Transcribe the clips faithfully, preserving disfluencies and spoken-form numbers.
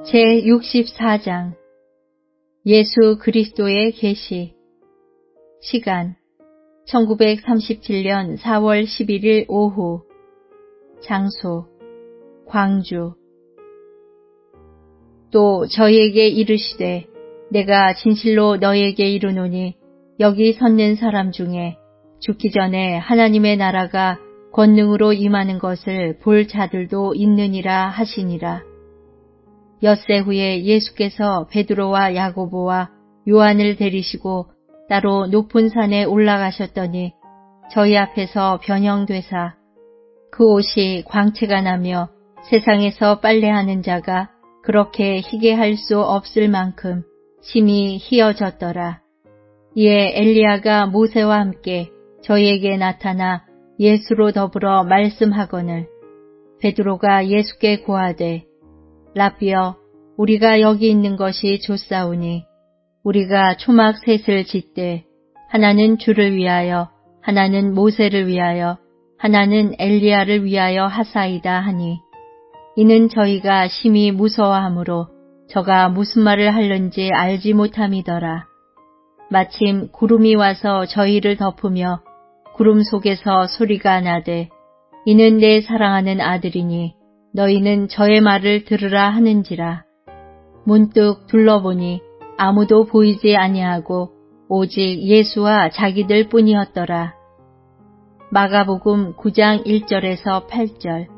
제육십사 장 예수 그리스도의 계시. 시간 천구백삼십칠 년 사월 십일일 오후. 장소 광주. 또 저희에게 이르시되 내가 진실로 너희에게 이르노니 여기 섰는 사람 중에 죽기 전에 하나님의 나라가 권능으로 임하는 것을 볼 자들도 있느니라 하시니라. 엿새 후에 예수께서 베드로와 야고보와 요한을 데리시고 따로 높은 산에 올라가셨더니 저희 앞에서 변형되사 그 옷이 광채가 나며 세상에서 빨래하는 자가 그렇게 희게 할 수 없을 만큼 심히 희어졌더라. 이에 엘리야가 모세와 함께 저희에게 나타나 예수로 더불어 말씀하거늘 베드로가 예수께 고하되 라삐여, 우리가 여기 있는 것이 좋사오니 우리가 초막 셋을 짓되 하나는 주를 위하여 하나는 모세를 위하여 하나는 엘리야를 위하여 하사이다 하니 이는 저희가 심히 무서워하므로 저가 무슨 말을 하는지 알지 못함이더라. 마침 구름이 와서 저희를 덮으며 구름 속에서 소리가 나되 이는 내 사랑하는 아들이니 너희는 저의 말을 들으라 하는지라. 문득 둘러보니 아무도 보이지 아니하고 오직 예수와 자기들 뿐이었더라. 마가복음 구 장 일 절에서 팔 절.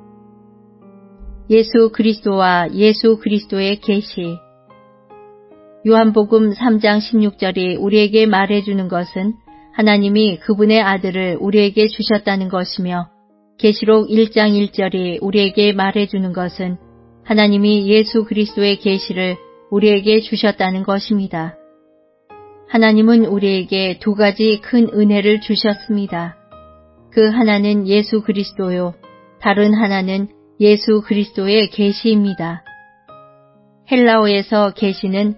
예수 그리스도와 예수 그리스도의 계시. 요한복음 삼 장 십육 절이 우리에게 말해주는 것은 하나님이 그분의 아들을 우리에게 주셨다는 것이며 계시록 일 장 일 절이 우리에게 말해주는 것은 하나님이 예수 그리스도의 계시를 우리에게 주셨다는 것입니다. 하나님은 우리에게 두 가지 큰 은혜를 주셨습니다. 그 하나는 예수 그리스도요, 다른 하나는 예수 그리스도의 계시입니다. 헬라어에서 계시는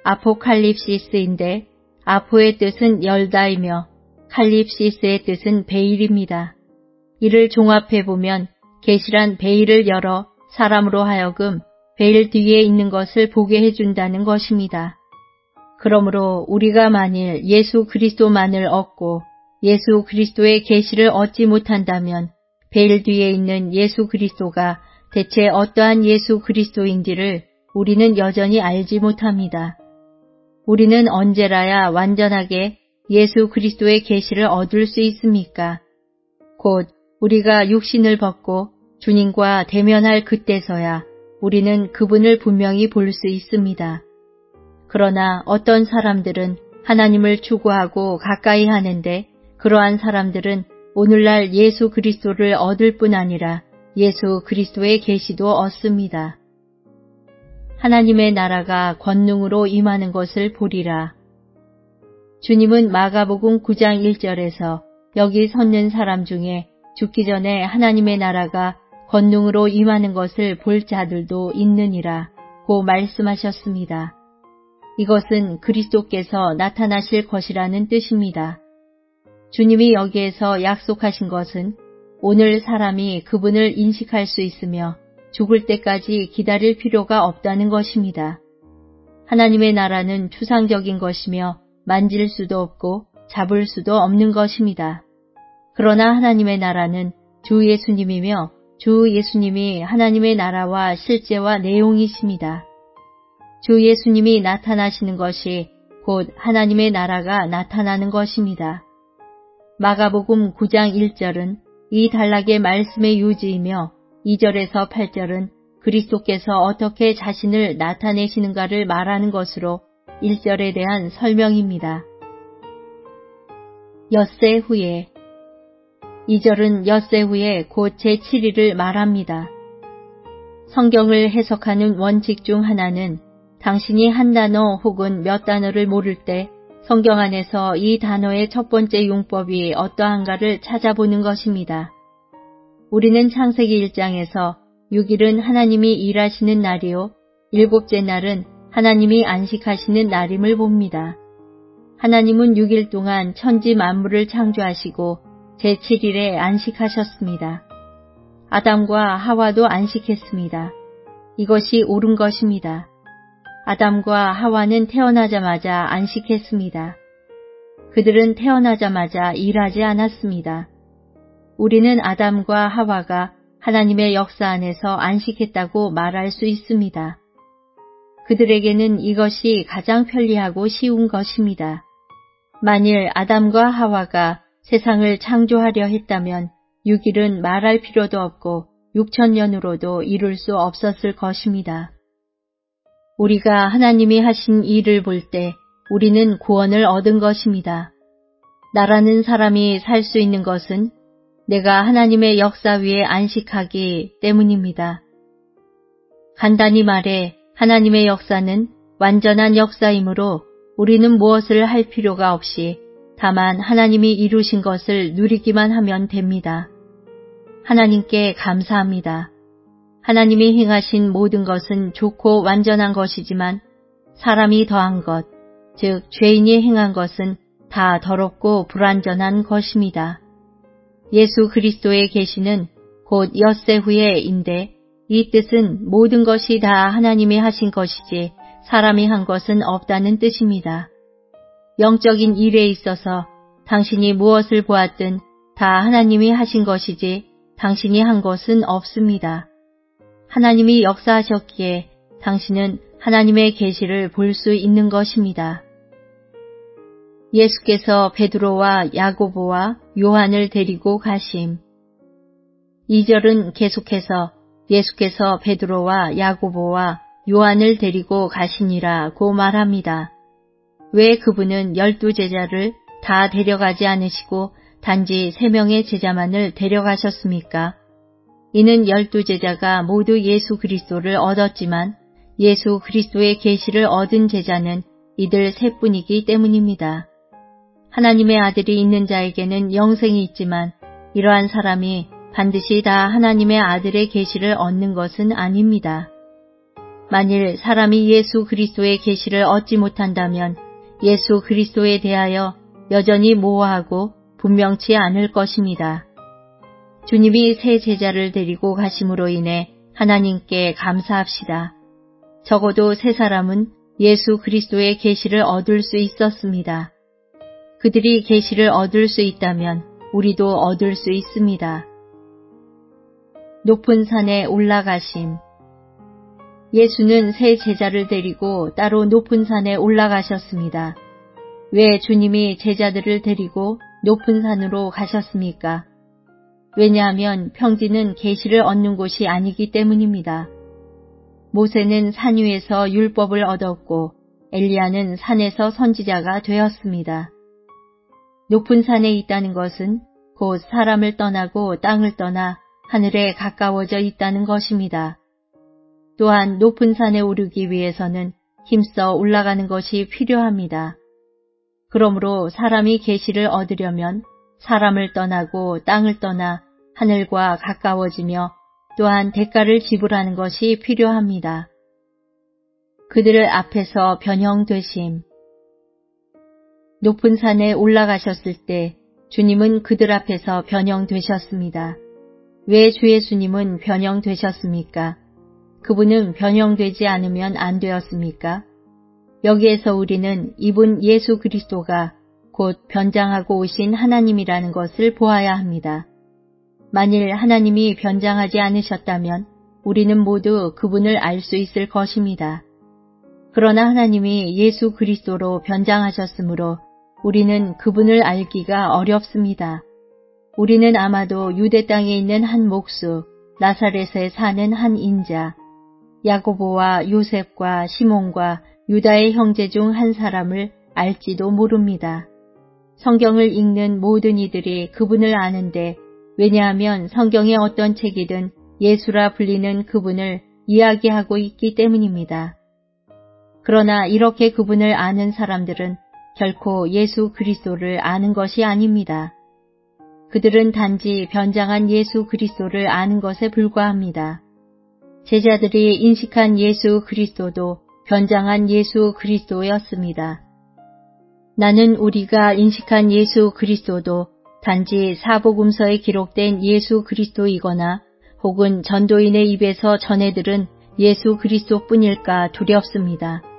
아포칼립시스인데 아포의 뜻은 열다이며 칼립시스의 뜻은 베일입니다. 이를 종합해보면 계시란 베일을 열어 사람으로 하여금 베일 뒤에 있는 것을 보게 해준다는 것입니다. 그러므로 우리가 만일 예수 그리스도만을 얻고 예수 그리스도의 계시를 얻지 못한다면 베일 뒤에 있는 예수 그리스도가 대체 어떠한 예수 그리스도인지를 우리는 여전히 알지 못합니다. 우리는 언제라야 완전하게 예수 그리스도의 계시를 얻을 수 있습니까? 곧 우리가 육신을 벗고 주님과 대면할 그때서야 우리는 그분을 분명히 볼 수 있습니다. 그러나 어떤 사람들은 하나님을 추구하고 가까이 하는데 그러한 사람들은 오늘날 예수 그리스도를 얻을 뿐 아니라 예수 그리스도의 계시도 얻습니다. 하나님의 나라가 권능으로 임하는 것을 보리라. 주님은 마가복음 구 장 일 절에서 여기 섰는 사람 중에 죽기 전에 하나님의 나라가 권능으로 임하는 것을 볼 자들도 있느니라 고 말씀하셨습니다. 이것은 그리스도께서 나타나실 것이라는 뜻입니다. 주님이 여기에서 약속하신 것은 오늘 사람이 그분을 인식할 수 있으며 죽을 때까지 기다릴 필요가 없다는 것입니다. 하나님의 나라는 추상적인 것이며 만질 수도 없고 잡을 수도 없는 것입니다. 그러나 하나님의 나라는 주 예수님이며 주 예수님이 하나님의 나라와 실제와 내용이십니다. 주 예수님이 나타나시는 것이 곧 하나님의 나라가 나타나는 것입니다. 마가복음 구 장 일 절은 이 단락의 말씀의 유지이며 이 절에서 팔 절은 그리스도께서 어떻게 자신을 나타내시는가를 말하는 것으로 일 절에 대한 설명입니다. 엿새 후에. 이 절은 엿새 후에 곧 제칠 일을 말합니다. 성경을 해석하는 원칙 중 하나는 당신이 한 단어 혹은 몇 단어를 모를 때 성경 안에서 이 단어의 첫 번째 용법이 어떠한가를 찾아보는 것입니다. 우리는 창세기 일 장에서 육 일은 하나님이 일하시는 날이요 일곱째 날은 하나님이 안식하시는 날임을 봅니다. 하나님은 육 일 동안 천지 만물을 창조하시고 제칠 일에 안식하셨습니다. 아담과 하와도 안식했습니다. 이것이 옳은 것입니다. 아담과 하와는 태어나자마자 안식했습니다. 그들은 태어나자마자 일하지 않았습니다. 우리는 아담과 하와가 하나님의 역사 안에서 안식했다고 말할 수 있습니다. 그들에게는 이것이 가장 편리하고 쉬운 것입니다. 만일 아담과 하와가 세상을 창조하려 했다면 육 일은 말할 필요도 없고 육천 년으로도 이룰 수 없었을 것입니다. 우리가 하나님이 하신 일을 볼 때 우리는 구원을 얻은 것입니다. 나라는 사람이 살 수 있는 것은 내가 하나님의 역사 위에 안식하기 때문입니다. 간단히 말해 하나님의 역사는 완전한 역사이므로 우리는 무엇을 할 필요가 없이 다만 하나님이 이루신 것을 누리기만 하면 됩니다. 하나님께 감사합니다. 하나님이 행하신 모든 것은 좋고 완전한 것이지만 사람이 더한 것, 즉 죄인이 행한 것은 다 더럽고 불완전한 것입니다. 예수 그리스도의 계시는 곧 엿새 후에인데 이 뜻은 모든 것이 다 하나님이 하신 것이지 사람이 한 것은 없다는 뜻입니다. 영적인 일에 있어서 당신이 무엇을 보았든 다 하나님이 하신 것이지 당신이 한 것은 없습니다. 하나님이 역사하셨기에 당신은 하나님의 계시를 볼 수 있는 것입니다. 예수께서 베드로와 야고보와 요한을 데리고 가심. 이 절은 계속해서 예수께서 베드로와 야고보와 요한을 데리고 가시니라고 말합니다. 왜 그분은 열두 제자를 다 데려가지 않으시고 단지 세 명의 제자만을 데려가셨습니까? 이는 열두 제자가 모두 예수 그리스도를 얻었지만 예수 그리스도의 계시를 얻은 제자는 이들 셋뿐이기 때문입니다. 하나님의 아들이 있는 자에게는 영생이 있지만 이러한 사람이 반드시 다 하나님의 아들의 계시를 얻는 것은 아닙니다. 만일 사람이 예수 그리스도의 계시를 얻지 못한다면 예수 그리스도에 대하여 여전히 모호하고 분명치 않을 것입니다. 주님이 새 제자를 데리고 가심으로 인해 하나님께 감사합시다. 적어도 세 사람은 예수 그리스도의 계시를 얻을 수 있었습니다. 그들이 계시를 얻을 수 있다면 우리도 얻을 수 있습니다. 높은 산에 올라가심. 예수는 세 제자를 데리고 따로 높은 산에 올라가셨습니다. 왜 주님이 제자들을 데리고 높은 산으로 가셨습니까? 왜냐하면 평지는 계시를 얻는 곳이 아니기 때문입니다. 모세는 산 위에서 율법을 얻었고 엘리야는 산에서 선지자가 되었습니다. 높은 산에 있다는 것은 곧 사람을 떠나고 땅을 떠나 하늘에 가까워져 있다는 것입니다. 또한 높은 산에 오르기 위해서는 힘써 올라가는 것이 필요합니다. 그러므로 사람이 계시를 얻으려면 사람을 떠나고 땅을 떠나 하늘과 가까워지며 또한 대가를 지불하는 것이 필요합니다. 그들을 앞에서 변형되심. 높은 산에 올라가셨을 때 주님은 그들 앞에서 변형되셨습니다. 왜 주 예수님은 변형되셨습니까? 그분은 변형되지 않으면 안 되었습니까? 여기에서 우리는 이분 예수 그리스도가 곧 변장하고 오신 하나님이라는 것을 보아야 합니다. 만일 하나님이 변장하지 않으셨다면 우리는 모두 그분을 알 수 있을 것입니다. 그러나 하나님이 예수 그리스도로 변장하셨으므로 우리는 그분을 알기가 어렵습니다. 우리는 아마도 유대 땅에 있는 한 목수, 나사렛에 사는 한 인자, 야고보와 요셉과 시몬과 유다의 형제 중 한 사람을 알지도 모릅니다. 성경을 읽는 모든 이들이 그분을 아는데 왜냐하면 성경의 어떤 책이든 예수라 불리는 그분을 이야기하고 있기 때문입니다. 그러나 이렇게 그분을 아는 사람들은 결코 예수 그리스도를 아는 것이 아닙니다. 그들은 단지 변장한 예수 그리스도를 아는 것에 불과합니다. 제자들이 인식한 예수 그리스도도 변장한 예수 그리스도였습니다. 나는 우리가 인식한 예수 그리스도도 단지 사복음서에 기록된 예수 그리스도이거나 혹은 전도인의 입에서 전해 들은 예수 그리스도뿐일까 두렵습니다.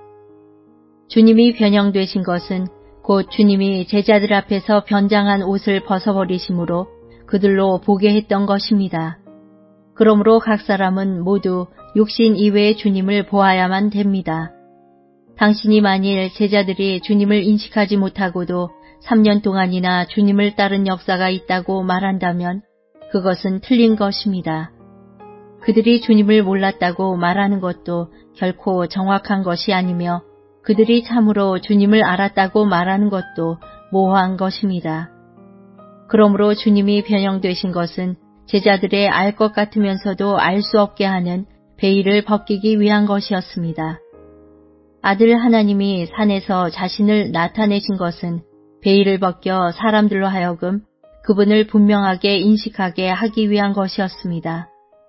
주님이 변형되신 것은 곧 주님이 제자들 앞에서 변장한 옷을 벗어버리심으로 그들로 보게 했던 것입니다. 그러므로 각 사람은 모두 육신 이외의 주님을 보아야만 됩니다. 당신이 만일 제자들이 주님을 인식하지 못하고도 삼 년 동안이나 주님을 따른 역사가 있다고 말한다면 그것은 틀린 것입니다. 그들이 주님을 몰랐다고 말하는 것도 결코 정확한 것이 아니며 그들이 참으로 주님을 알았다고 말하는 것도 모호한 것입니다. 그러므로 주님이 변형되신 것은 제자들의 알 것 같으면서도 알 수 없게 하는 베일을 벗기기 위한 것이었습니다. 아들 하나님이 산에서 자신을 나타내신 것은 베일을 벗겨 사람들로 하여금 그분을 분명하게 인식하게 하기 위한 것이었습니다.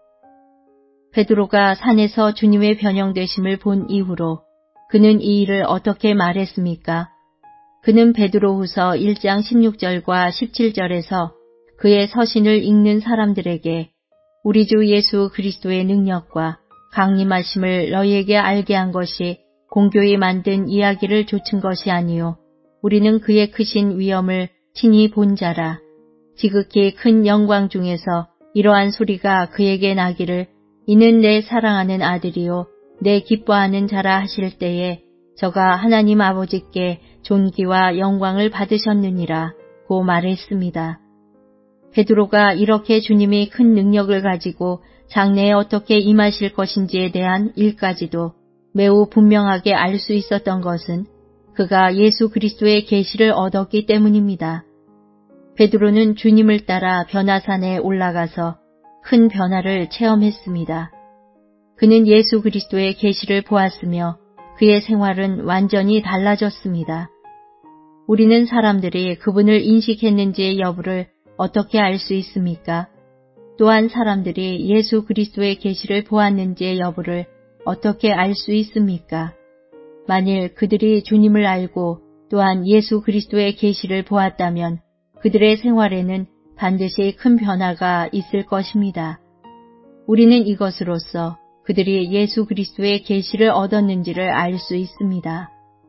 베드로가 산에서 주님의 변형되심을 본 이후로 그는 이 일을 어떻게 말했습니까? 그는 베드로후서 일 장 십육 절과 십칠 절에서 그의 서신을 읽는 사람들에게 우리 주 예수 그리스도의 능력과 강림하심을 너희에게 알게 한 것이 공교히 만든 이야기를 좇은 것이 아니요 우리는 그의 크신 위엄을 친히 본 자라. 지극히 큰 영광 중에서 이러한 소리가 그에게 나기를 이는 내 사랑하는 아들이요 내 기뻐하는 자라 하실 때에 저가 하나님 아버지께 존귀와 영광을 받으셨느니라 고 말했습니다. 베드로가 이렇게 주님이 큰 능력을 가지고 장래에 어떻게 임하실 것인지에 대한 일까지도 매우 분명하게 알 수 있었던 것은 그가 예수 그리스도의 계시를 얻었기 때문입니다. 베드로는 주님을 따라 변화산에 올라가서 큰 변화를 체험했습니다. 그는 예수 그리스도의 계시를 보았으며 그의 생활은 완전히 달라졌습니다. 우리는 사람들이 그분을 인식했는지의 여부를 어떻게 알 수 있습니까? 또한 사람들이 예수 그리스도의 계시를 보았는지의 여부를 어떻게 알 수 있습니까? 만일 그들이 주님을 알고 또한 예수 그리스도의 계시를 보았다면 그들의 생활에는 반드시 큰 변화가 있을 것입니다. 우리는 이것으로써 그들이 예수 그리스도의 계시를 얻었는지를 알 수 있습니다.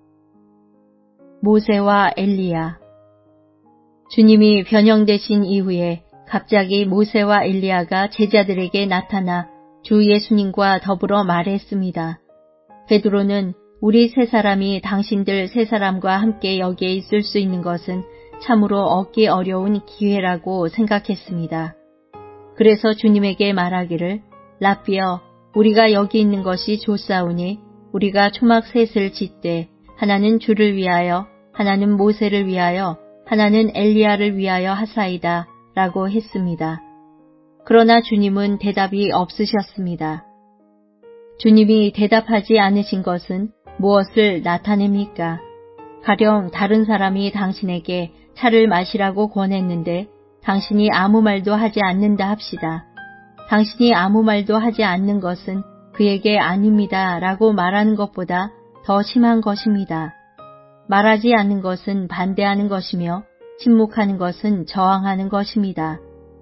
모세와 엘리야. 주님이 변형되신 이후에 갑자기 모세와 엘리야가 제자들에게 나타나 주 예수님과 더불어 말했습니다. 베드로는 우리 세 사람이 당신들 세 사람과 함께 여기에 있을 수 있는 것은 참으로 얻기 어려운 기회라고 생각했습니다. 그래서 주님에게 말하기를 랍비여 우리가 여기 있는 것이 좋사오니 우리가 초막 셋을 짓되 하나는 주를 위하여 하나는 모세를 위하여 하나는 엘리야를 위하여 하사이다 라고 했습니다. 그러나 주님은 대답이 없으셨습니다. 주님이 대답하지 않으신 것은 무엇을 나타냅니까? 가령 다른 사람이 당신에게 차를 마시라고 권했는데 당신이 아무 말도 하지 않는다 합시다. 당신이 아무 말도 하지 않는 것은 그에게 아닙니다 라고 말하는 것보다 더 심한 것입니다. 말하지 않는 것은 반대하는 것이며 침묵하는 것은 저항하는 것입니다.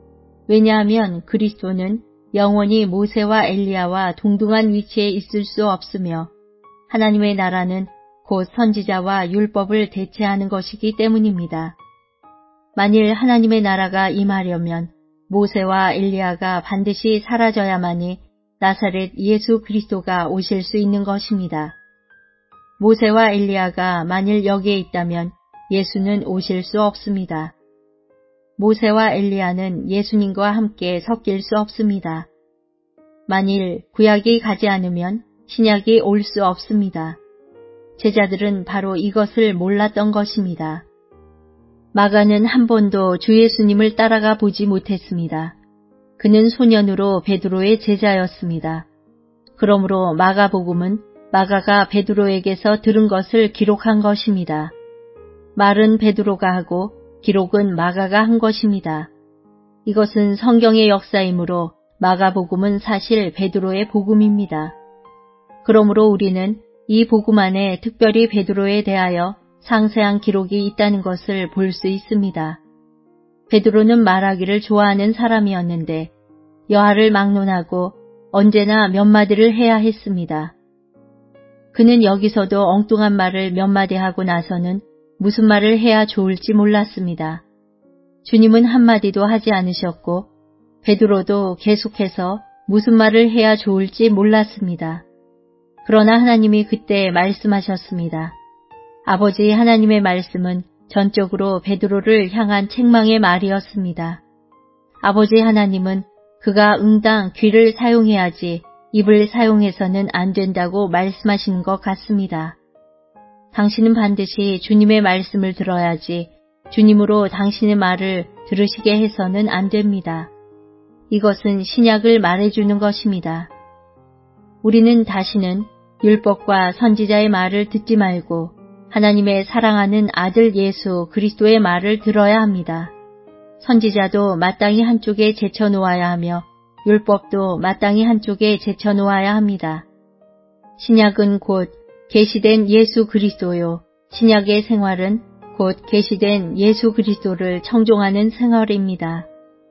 왜냐하면 그리스도는 영원히 모세와 엘리야와 동등한 위치에 있을 수 없으며 하나님의 나라는 곧 선지자와 율법을 대체하는 것이기 때문입니다. 만일 하나님의 나라가 임하려면 모세와 엘리야가 반드시 사라져야만이 나사렛 예수 그리스도가 오실 수 있는 것입니다. 모세와 엘리야가 만일 여기에 있다면 예수는 오실 수 없습니다. 모세와 엘리야는 예수님과 함께 섞일 수 없습니다. 만일 구약이 가지 않으면 신약이 올 수 없습니다. 제자들은 바로 이것을 몰랐던 것입니다. 마가는 한 번도 주 예수님을 따라가 보지 못했습니다. 그는 소년으로 베드로의 제자였습니다. 그러므로 마가복음은 마가가 베드로에게서 들은 것을 기록한 것입니다. 말은 베드로가 하고 기록은 마가가 한 것입니다. 이것은 성경의 역사이므로 마가복음은 사실 베드로의 복음입니다. 그러므로 우리는 이 복음 안에 특별히 베드로에 대하여 상세한 기록이 있다는 것을 볼 수 있습니다. 베드로는 말하기를 좋아하는 사람이었는데 여하를 막론하고 언제나 몇 마디를 해야 했습니다. 그는 여기서도 엉뚱한 말을 몇 마디 하고 나서는 무슨 말을 해야 좋을지 몰랐습니다. 주님은 한마디도 하지 않으셨고 베드로도 계속해서 무슨 말을 해야 좋을지 몰랐습니다. 그러나 하나님이 그때 말씀하셨습니다. 아버지 하나님의 말씀은 전적으로 베드로를 향한 책망의 말이었습니다. 아버지 하나님은 그가 응당 귀를 사용해야지 입을 사용해서는 안 된다고 말씀하시는 것 같습니다. 당신은 반드시 주님의 말씀을 들어야지 주님으로 당신의 말을 들으시게 해서는 안 됩니다. 이것은 신약을 말해주는 것입니다. 우리는 다시는 율법과 선지자의 말을 듣지 말고 하나님의 사랑하는 아들 예수 그리스도의 말을 들어야 합니다. 선지자도 마땅히 한쪽에 제쳐놓아야 하며 율법도 마땅히 한쪽에 제쳐놓아야 합니다. 신약은 곧 계시된 예수 그리스도요. 신약의 생활은 곧 계시된 예수 그리스도를 청종하는 생활입니다.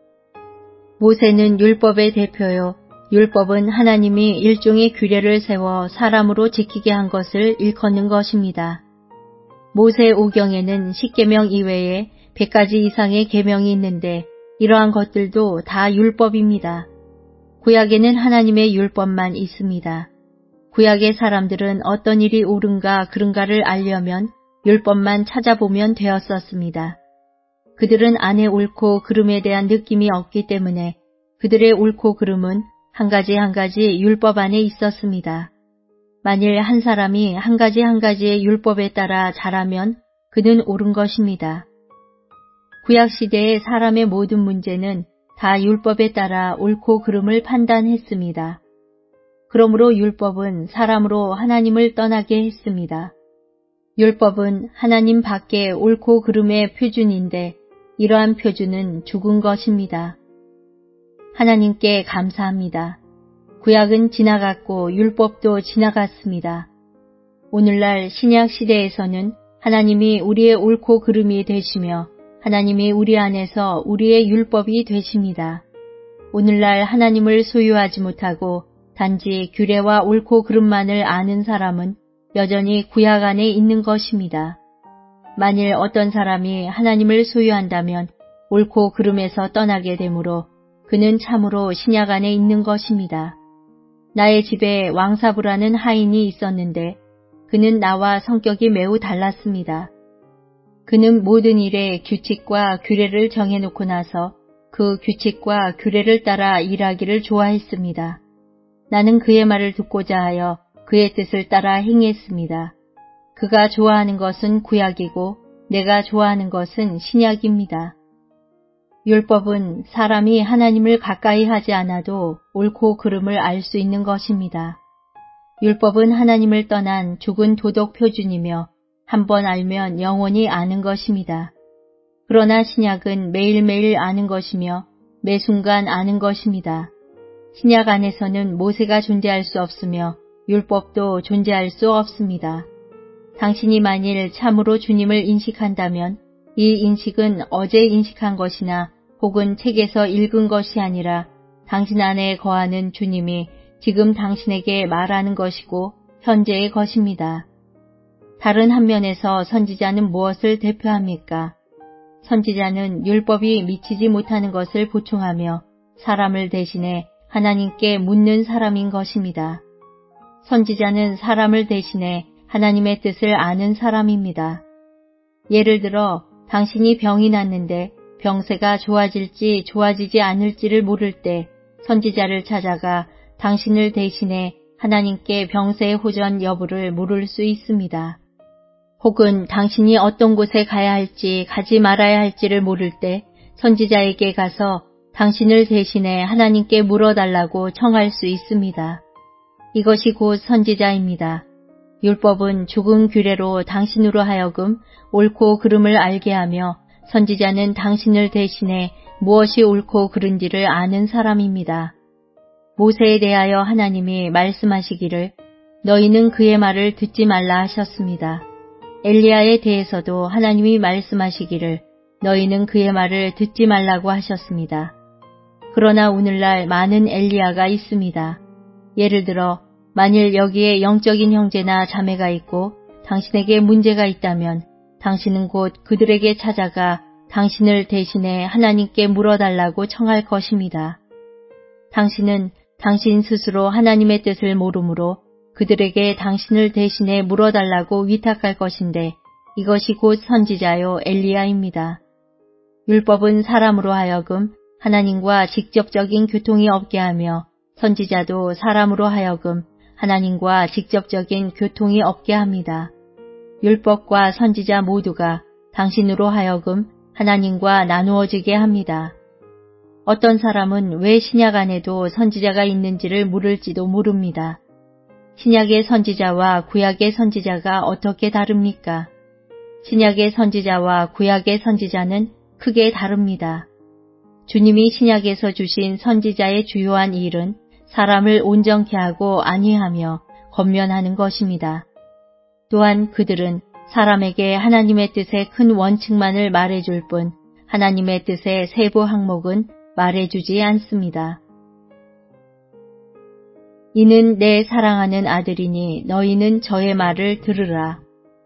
모세는 율법의 대표요. 율법은 하나님이 일종의 규례를 세워 사람으로 지키게 한 것을 일컫는 것입니다. 모세 오경에는 십계명 이외에 백 가지 이상의 계명이 있는데 이러한 것들도 다 율법입니다. 구약에는 하나님의 율법만 있습니다. 구약의 사람들은 어떤 일이 옳은가 그른가를 알려면 율법만 찾아보면 되었었습니다. 그들은 안에 옳고 그름에 대한 느낌이 없기 때문에 그들의 옳고 그름은 한 가지 한 가지 율법 안에 있었습니다. 만일 한 사람이 한 가지 한 가지의 율법에 따라 자라면 그는 옳은 것입니다. 구약시대의 사람의 모든 문제는 다 율법에 따라 옳고 그름을 판단했습니다. 그러므로 율법은 사람으로 하나님을 떠나게 했습니다. 율법은 하나님 밖에 옳고 그름의 표준인데 이러한 표준은 죽은 것입니다. 하나님께 감사합니다. 구약은 지나갔고 율법도 지나갔습니다. 오늘날 신약 시대에서는 하나님이 우리의 옳고 그름이 되시며 하나님이 우리 안에서 우리의 율법이 되십니다. 오늘날 하나님을 소유하지 못하고 단지 규례와 옳고 그름만을 아는 사람은 여전히 구약 안에 있는 것입니다. 만일 어떤 사람이 하나님을 소유한다면 옳고 그름에서 떠나게 되므로 그는 참으로 신약 안에 있는 것입니다. 나의 집에 왕사부라는 하인이 있었는데 그는 나와 성격이 매우 달랐습니다. 그는 모든 일에 규칙과 규례를 정해놓고 나서 그 규칙과 규례를 따라 일하기를 좋아했습니다. 나는 그의 말을 듣고자 하여 그의 뜻을 따라 행했습니다. 그가 좋아하는 것은 구약이고 내가 좋아하는 것은 신약입니다. 율법은 사람이 하나님을 가까이 하지 않아도 옳고 그름을 알 수 있는 것입니다. 율법은 하나님을 떠난 죽은 도덕 표준이며 한 번 알면 영원히 아는 것입니다. 그러나 신약은 매일매일 아는 것이며 매 순간 아는 것입니다. 신약 안에서는 모세가 존재할 수 없으며 율법도 존재할 수 없습니다. 당신이 만일 참으로 주님을 인식한다면 이 인식은 어제 인식한 것이나 혹은 책에서 읽은 것이 아니라 당신 안에 거하는 주님이 지금 당신에게 말하는 것이고 현재의 것입니다. 다른 한면에서 선지자는 무엇을 대표합니까? 선지자는 율법이 미치지 못하는 것을 보충하며 사람을 대신해 하나님께 묻는 사람인 것입니다. 선지자는 사람을 대신해 하나님의 뜻을 아는 사람입니다. 예를 들어 당신이 병이 났는데 병세가 좋아질지 좋아지지 않을지를 모를 때 선지자를 찾아가 당신을 대신해 하나님께 병세의 호전 여부를 물을 수 있습니다. 혹은 당신이 어떤 곳에 가야 할지 가지 말아야 할지를 모를 때 선지자에게 가서 당신을 대신해 하나님께 물어달라고 청할 수 있습니다. 이것이 곧 선지자입니다. 율법은 죽은 규례로 당신으로 하여금 옳고 그름을 알게 하며 선지자는 당신을 대신해 무엇이 옳고 그른지를 아는 사람입니다. 모세에 대하여 하나님이 말씀하시기를 너희는 그의 말을 듣지 말라 하셨습니다. 엘리야에 대해서도 하나님이 말씀하시기를 너희는 그의 말을 듣지 말라고 하셨습니다. 그러나 오늘날 많은 엘리야가 있습니다. 예를 들어 만일 여기에 영적인 형제나 자매가 있고 당신에게 문제가 있다면 당신은 곧 그들에게 찾아가 당신을 대신해 하나님께 물어달라고 청할 것입니다. 당신은 당신 스스로 하나님의 뜻을 모르므로 그들에게 당신을 대신해 물어달라고 위탁할 것인데 이것이 곧 선지자요 엘리야입니다. 율법은 사람으로 하여금 하나님과 직접적인 교통이 없게 하며 선지자도 사람으로 하여금 하나님과 직접적인 교통이 없게 합니다. 율법과 선지자 모두가 당신으로 하여금 하나님과 나누어지게 합니다. 어떤 사람은 왜 신약 안에도 선지자가 있는지를 물을지도 모릅니다. 신약의 선지자와 구약의 선지자가 어떻게 다릅니까? 신약의 선지자와 구약의 선지자는 크게 다릅니다. 주님이 신약에서 주신 선지자의 주요한 일은 사람을 온전케 하고 안위하며 권면하는 것입니다. 또한 그들은 사람에게 하나님의 뜻의 큰 원칙만을 말해줄 뿐 하나님의 뜻의 세부 항목은 말해주지 않습니다. 이는 내 사랑하는 아들이니 너희는 저의 말을 들으라.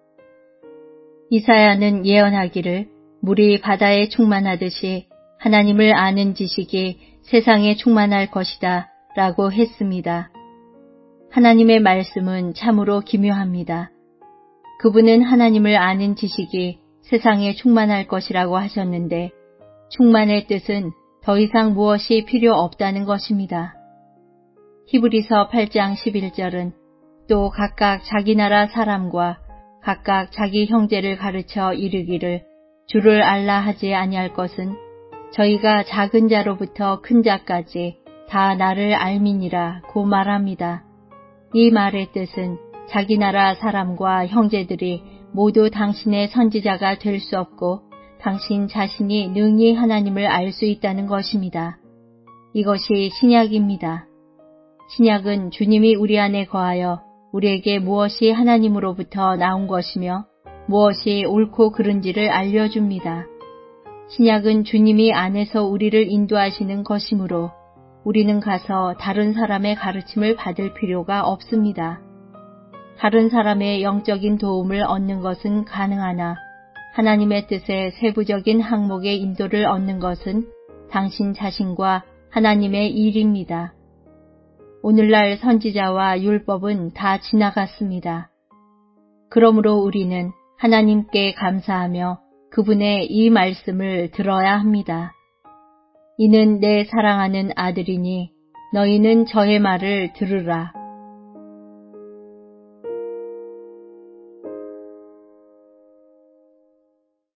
이사야는 예언하기를 물이 바다에 충만하듯이 하나님을 아는 지식이 세상에 충만할 것이다 라고 했습니다. 하나님의 말씀은 참으로 기묘합니다. 그분은 하나님을 아는 지식이 세상에 충만할 것이라고 하셨는데 충만의 뜻은 더 이상 무엇이 필요 없다는 것입니다. 히브리서 팔 장 십일 절은 또 각각 자기 나라 사람과 각각 자기 형제를 가르쳐 이르기를 주를 알라 하지 아니할 것은 저희가 작은 자로부터 큰 자까지 다 나를 알미니라 고 말합니다. 이 말의 뜻은 자기 나라 사람과 형제들이 모두 당신의 선지자가 될 수 없고 당신 자신이 능히 하나님을 알 수 있다는 것입니다. 이것이 신약입니다. 신약은 주님이 우리 안에 거하여 우리에게 무엇이 하나님으로부터 나온 것이며 무엇이 옳고 그른지를 알려줍니다. 신약은 주님이 안에서 우리를 인도하시는 것이므로 우리는 가서 다른 사람의 가르침을 받을 필요가 없습니다. 다른 사람의 영적인 도움을 얻는 것은 가능하나 하나님의 뜻의 세부적인 항목의 인도를 얻는 것은 당신 자신과 하나님의 일입니다. 오늘날 선지자와 율법은 다 지나갔습니다. 그러므로 우리는 하나님께 감사하며 그분의 이 말씀을 들어야 합니다. 이는 내 사랑하는 아들이니 너희는 저의 말을 들으라.